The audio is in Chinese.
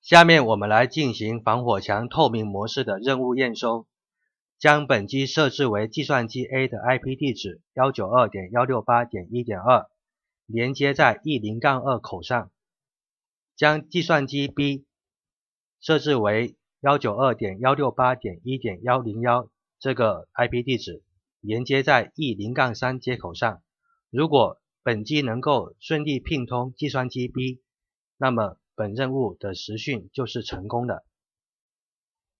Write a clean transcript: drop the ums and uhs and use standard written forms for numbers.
下面我们来进行防火墙透明模式的任务验收。将本机设置为计算机 A 的 IP 地址 192.168.1.2， 连接在 E0-2 口上。将计算机 B 设置为 192.168.1.101 这个 IP 地址，连接在 E0-3 接口上。如果本机能够顺利聘通计算机 B， 那么本任务的实训就是成功的。